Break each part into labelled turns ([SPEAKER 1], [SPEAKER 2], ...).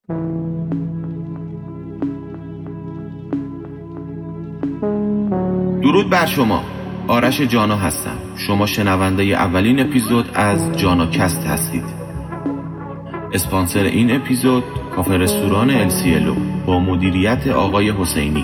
[SPEAKER 1] درود بر شما. آرش جانا هستم. شما شنونده اولین اپیزود از جانا کست هستید. اسپانسر این اپیزود کافه رستوران السیلو با مدیریت آقای حسینی.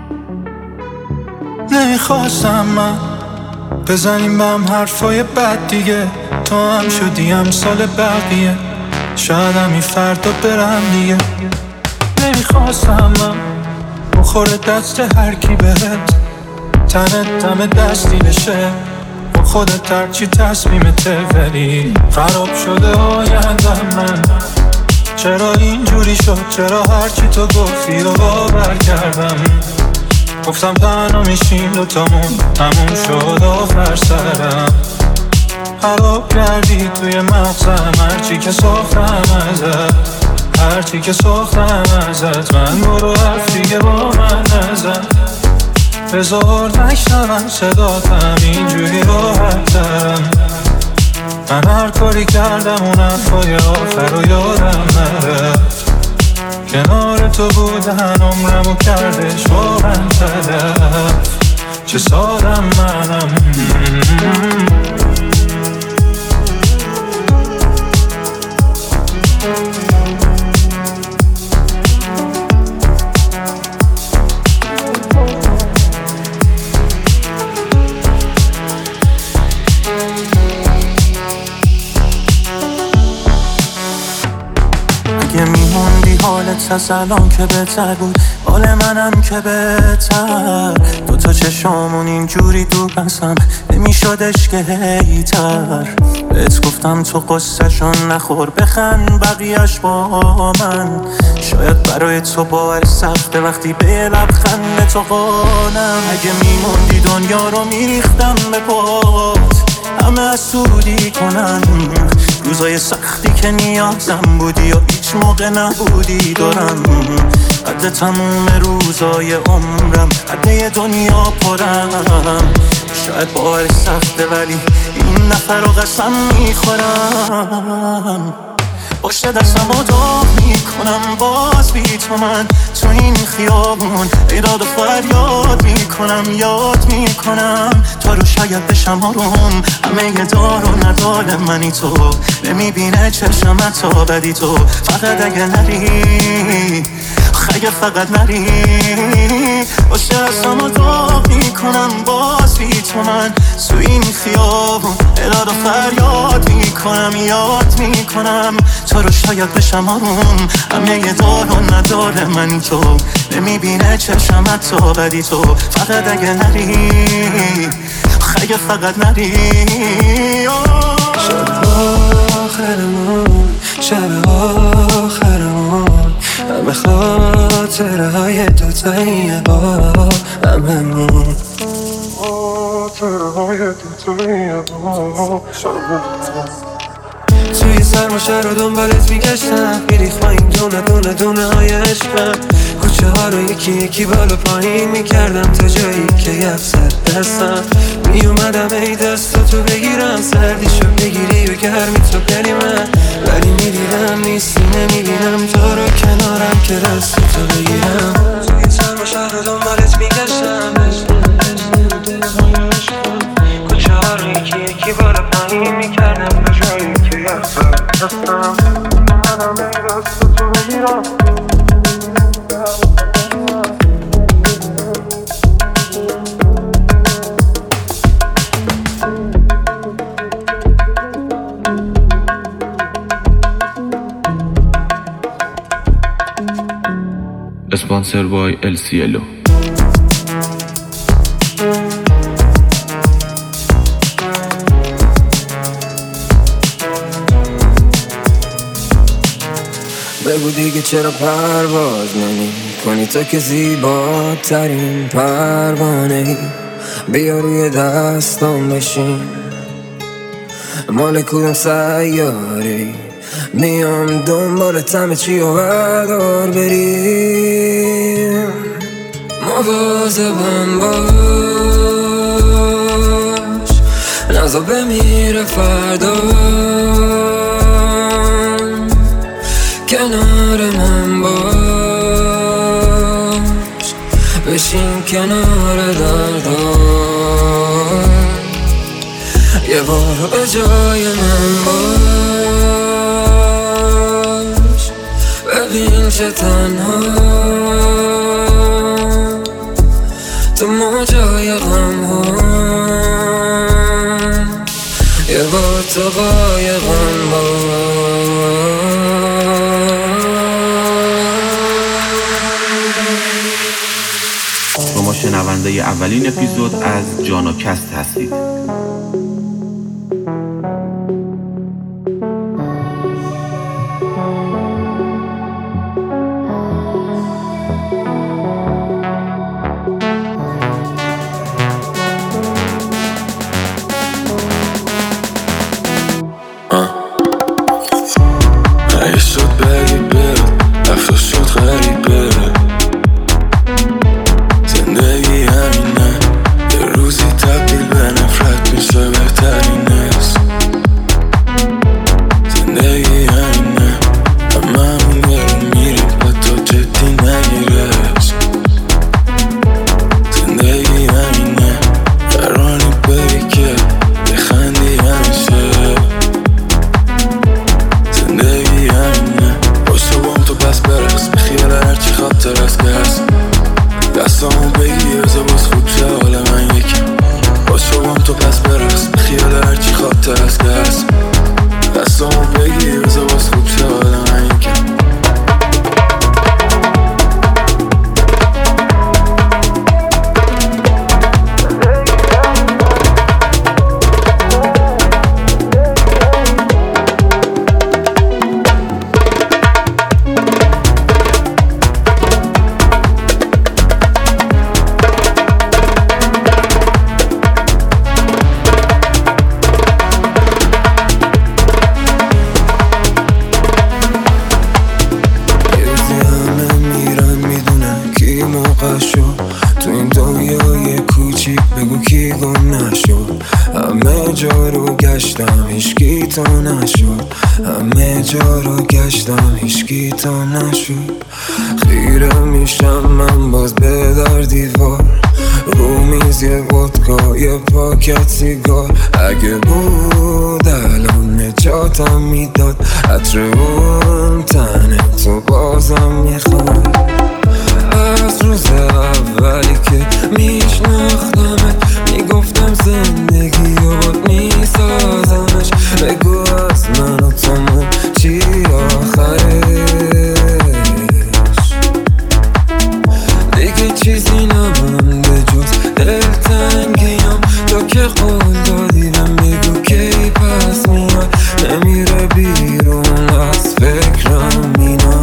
[SPEAKER 2] نمیخواستم من بزنیم به هم حرفای بد دیگه، تو هم شدی امثال بقیه، شاید همی فردا برم دیگه. نمیخواستم من بخوره دست هر کی بهت، تنت دم دستی بشه با خودت هرچی تصمیمته، ولی خراب شده آیندم من. چرا اینجوری شد؟ چرا هرچی تو گفتی رو باور کردم؟ گفتم تنها میشیم دوتامون، همون شد آخر سرم. خراب کردی توی مغزم هرچی که ساختم ازت، هرچی که ساختم ازت. من برو حرف دیگه با من نزن، بذار نشنون صداتم اینجوری راحت‌ترم. من هر کاری کردم اون حرفای آخر رو یادم نرفت، کنار تو بودن عمرمو کردش واقعا تلف. چه سادم منم.
[SPEAKER 3] اگه میموندی حالت از الان که بهتر بود، حال منم که بهتر. دوتا چشامون اینجوری دور بسم نمیشدش که هیتر. بهت گفتم تو قصه‌شون نخور، بخند بقیه‌اش با من. شاید برای تو باور سخته وقتی به لبخند تو قانم. اگه میموندی دنیا رو میریختم به پات، همه حسودی کنن. روزای سختی که نیازم بودی و هیچ موقع نبودی دارم. قد تموم روزای عمرم قد دنیا پرم. شاید باور سخته ولی این نفر رو قسم میخورم. پشت دستم رو داغ میکنم باز بی تو من تو این خیابون. ایراد و فریاد میکنم، یاد میکنم تو رو شاید بشم آروم. همه یه دار و ندار منی تو، نمیبینه چشم تا بدی تو. فقط اگه نری، اگه فقط نری. پشت دستم رو داغ میکنم باز بی تو من تو این خیابون. ایراد و فریاد میکنم، یاد میکنم تو رو شاید بشم آروم. همه یه دار و ندار منی تو، نمیبینه چشم تا بدی تو. فقط اگه نری، اگه فقط نری.
[SPEAKER 4] شب آخرمون، شب آخرمون، همه خاطره های دوتاییه با هممون. خاطره های دوتاییه با توی سرماشه رو دنبالت میگشتم، میریخ با این دونه دونه دونه های عشقم. کوچه ها رو یکی یکی بالا پایین میکردم تا جایی که یفصد دستم. میومدم ای دستاتو بگیرم، سردیشو بگیری و گرمی تو بری من. ولی میدیدم نیستی، نمیبینم تو رو کنارم که دستاتو بگیرم. توی سرماشه رو دنبالت میگشتم، کوچه ها رو یکی یکی بالا پایین میکردم تا جایی که یفصد دستم. میومدم ای دستاتو بگیرم.
[SPEAKER 1] اسپانسر بای السیلو.
[SPEAKER 4] بگو دیگه چرا پرواز نمی کنی تو که زیباترین پروانه ای. بیا روی دستم بشین، مال کدوم سیاری. میام دنبالت همه چی و بردار بریم. مواظبم باش، نزا بمیره فردا کنار من باش، بشین کنار دردان، یه بار به جای من باش، ببین چه تنها تو موجای غم ها، یه بار تو قایقم باش.
[SPEAKER 1] شما شنونده اولین اپیزود از جانا کست هستید.
[SPEAKER 4] تو این دنیای کوچیک بگو کی گم نشد، همه جا رو گشتم هیچکی تا نشد، همه جا رو گشتم هیچکی تا نشد. خیره میشم من باز به در دیوار، رو میز یه ودکا یه پاکت سیگار، اگه بود الان نجاتم میداد، عطر اون تنه تو بازم میخواد. از روز اولی که میشناختمت میگفتم زندگی رو میسازمش، بگو از من و تو چی آخرش، دیگه چیزی نمونده جز دلتنگیم، تو که قول دادی بهم بگو کی پس میاد، نمیره بیرون از فکرم اینا.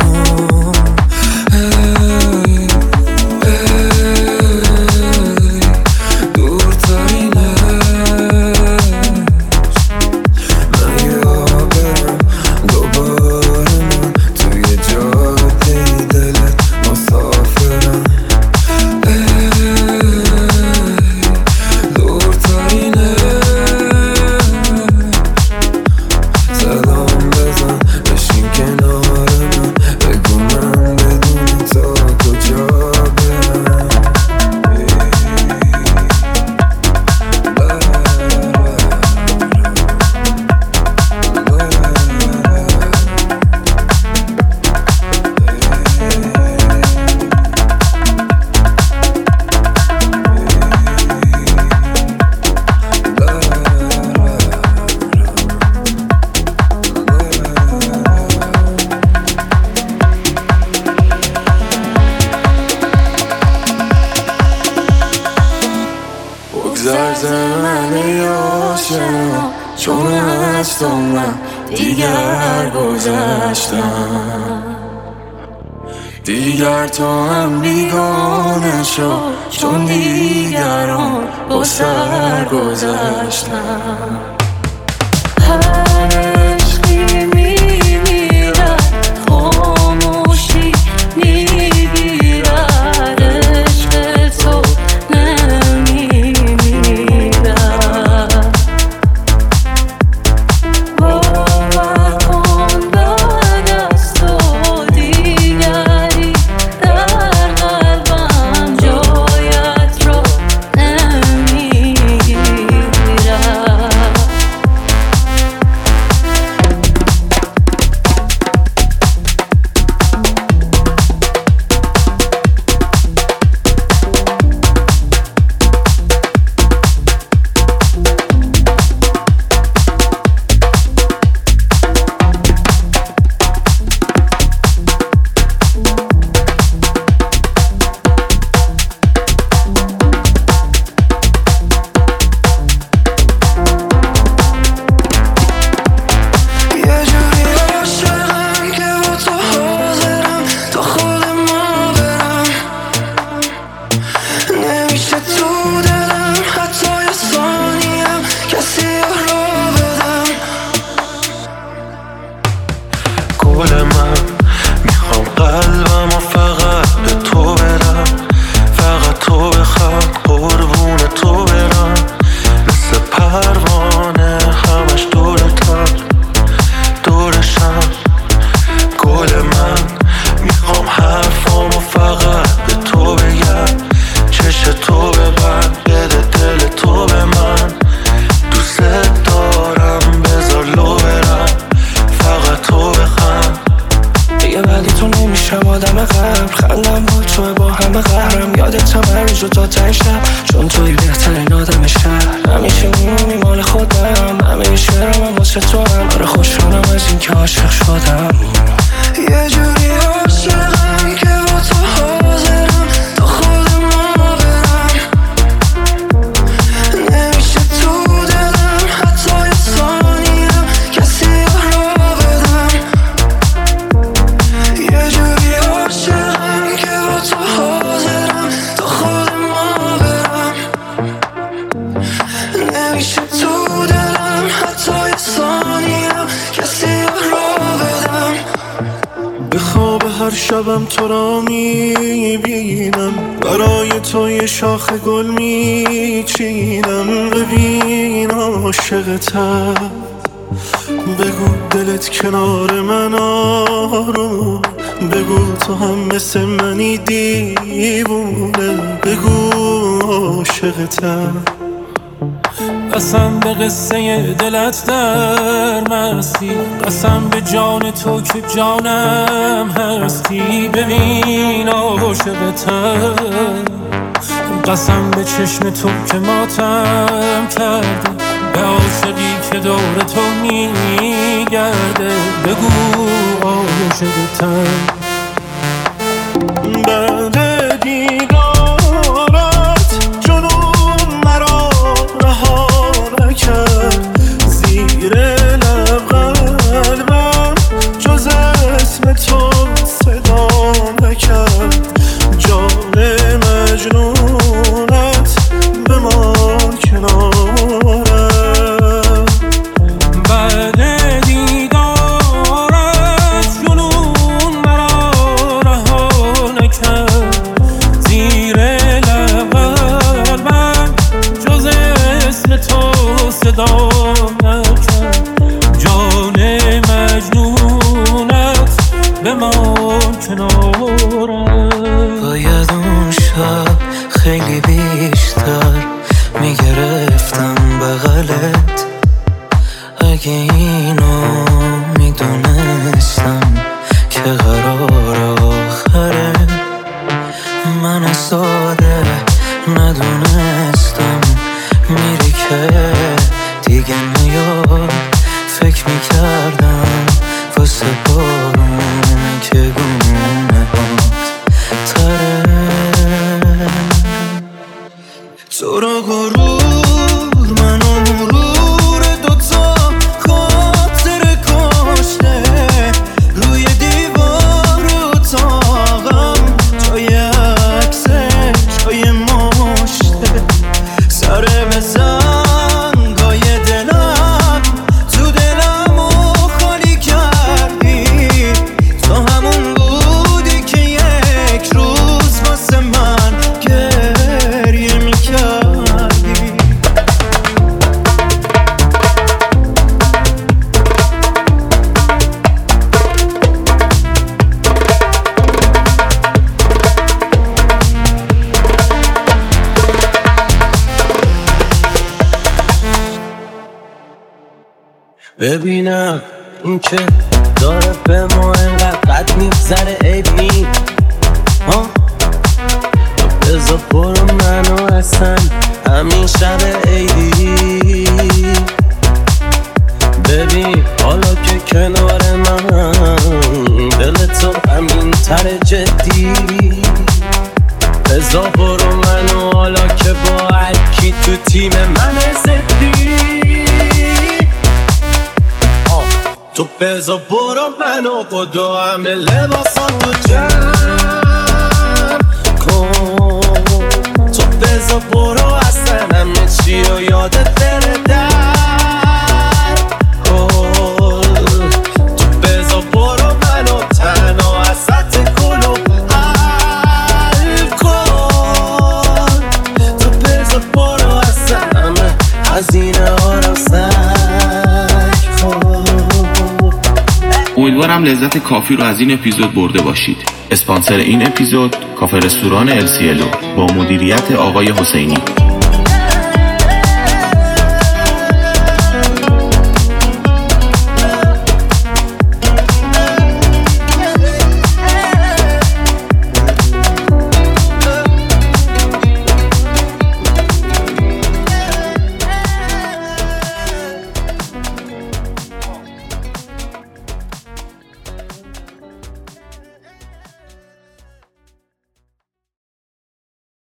[SPEAKER 4] چون از تو من دیگر گذشتم، دیگر تو هم بیگانه شو، چون دیگران با سر گذشتم. هر عشقی میمیرد خاموشی میگیرد، عشق تو باور کن بعد از تو
[SPEAKER 2] گل من. میخوام حرفامو فقط به تو بگم، چش تو ببند، بده دل تو به من. دوست دارم بذار لو برم، فقط تو بخند.
[SPEAKER 4] دیگه ولی تو نمیشم آدم قبل، خندم با توه با همه قهرم. یادتم هر روز و تا ته شب، چون توی بهترین آدم شهر. همیشه میمونی مال خودم، همه شعرم هم واسه تو هم. آره خوشحالم از این که عاشق شدم. یه جوری عاشقم که با تو حاضرم تا خودم ما برم. نمیشه تو دلم حتی یه ثانیم کسی را بدم. یه جوری عاشقم که با تو حاضرم تا خودم ما برم. نمیشه تو دلم حتی یه ثانیم کسی را بدم.
[SPEAKER 2] به خواب هر شبم تو را میبینم، برای تو یه شاخ گل میچینم. ببین عاشقتم، بگو دلت کنار من آروم. بگو تو هم مثل منی دیوونه، بگو عاشقتم. قسم به قصه دلت در مستی، قسم به جان تو که جانم هستی. ببین عاشقتم، قسم به چشم تو که ماتم کرده، به عاشقی که دور تو میگرده. بگو عاشقتم. بعد دیدارت جنون مرا رها نکرد، زیر لب قلبم جز اسم تو صدا نکرد. جان مجنونت بمان کنارم. بعد دیدارت جنون مرا رها نکرد، زیر لب قلبم جز اسم تو صدا نکرد. جان مجنونت بمان کنارم.
[SPEAKER 4] باید اون شب خیلی بیشتر میگرفتم بغلت، اگه اینو میدونستم که قرار آخره. من ساده ندونستم میری که دیگه نیاد. فکر میکردم واسه بارون که گونه هات تره. تو رو غرور منو مرور دوتا خاطر کشته، روی دیوار اتاقم جای عکسه جای مشته. سر بزنگای دلم تو دلمو خالی کردی، تو همون بودی که یک روز واسه من گریه میکردی.
[SPEAKER 3] ببینم این که داره به ما اینقدر قد میگذره ایبی ها. بذار برو منو اصلا همین شب ایدی. ببین حالا که کنار من دل تو همین تر جدی. بذار برو منو حالا که با هرکی تو تیم من زدی. تو بذار برو منو با دو همه لباسا تو جمع کن. تو بذار برو اصلا همه چی رو یادت بره در کن. تو بذار برو منو تنها وسط کلو حل کن. تو بذار برو اصلا همه هزینه ها رو سک کن.
[SPEAKER 1] امیدوارم لذت کافی رو از این اپیزود برده باشید. اسپانسر این اپیزود کافه رستوران السیلو با مدیریت آقای حسینی.